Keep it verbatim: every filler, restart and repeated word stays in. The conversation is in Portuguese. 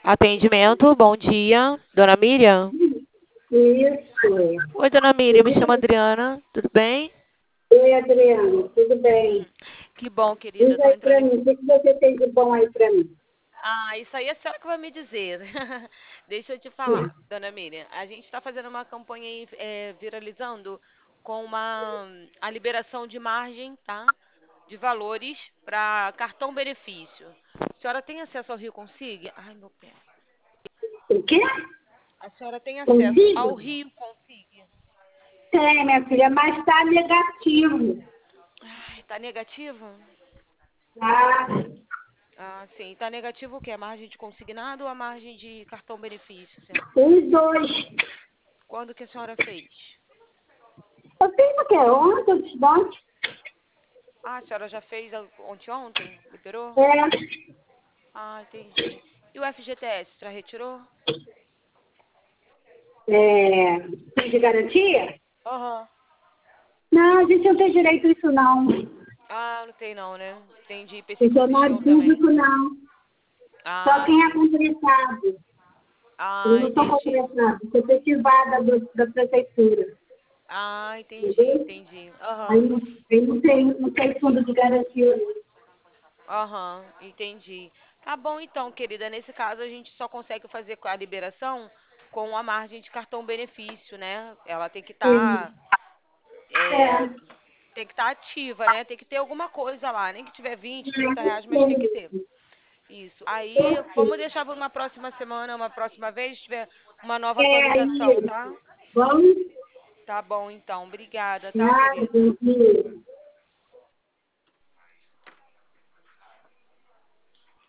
Atendimento, bom dia. Dona Miriam? Isso. Oi, dona Miriam, me chamo Adriana, tudo bem? Oi, Adriana, tudo bem? Que bom, querida, eu Diz tô aí entrando pra em... mim, o que que você tem de bom aí pra mim? Ah, isso aí é a senhora que vai me dizer. Deixa eu te falar, Hum. dona Miriam. A gente está fazendo uma campanha aí, é, viralizando com uma a liberação de margem, tá? De valores para cartão benefício. A senhora tem acesso ao Rio Consigue? Ai, meu pé. O quê? A senhora tem acesso ao Consigo? Rio Consigue? Tem, minha filha, mas tá negativo. Ai, tá negativo? Tá? Ah, sim. Tá negativo o quê? A margem de consignado ou a margem de cartão benefício, senhora? Os dois. Quando que a senhora fez? Eu fiz o quê? Ontem, ontem? Ah, a senhora já fez a- ontem, ontem? Liberou? É. Ah, entendi. E o F G T S, já retirou? É. Tem de garantia? Aham. Não, a gente não tem direito a isso, não. Ah, não tem não, né? Entendi. Pensei que Isso é vocês mais tinham também. público, não. Só Ah, quem é entendi. compressado. Eu Ah, não sou entendi. compressado, sou efetivada do, da prefeitura. Ah, entendi, Entendeu? entendi. Aí Aham. não, aí não tem, não tem fundo de garantia. Aham, entendi. Tá bom então, querida. Nesse caso, a gente só consegue fazer a liberação com a margem de cartão benefício, né? Ela tem que estar Sim. é, É. tem que estar ativa, né? Tem que ter alguma coisa lá, nem que tiver vinte, trinta reais, mas tem que ter. Sim. Isso. Aí, vamos deixar para uma próxima semana, uma próxima vez, se tiver uma nova É atualização, isso. tá? Vamos Tá bom, então. Obrigada, tá, lá, querida? gente.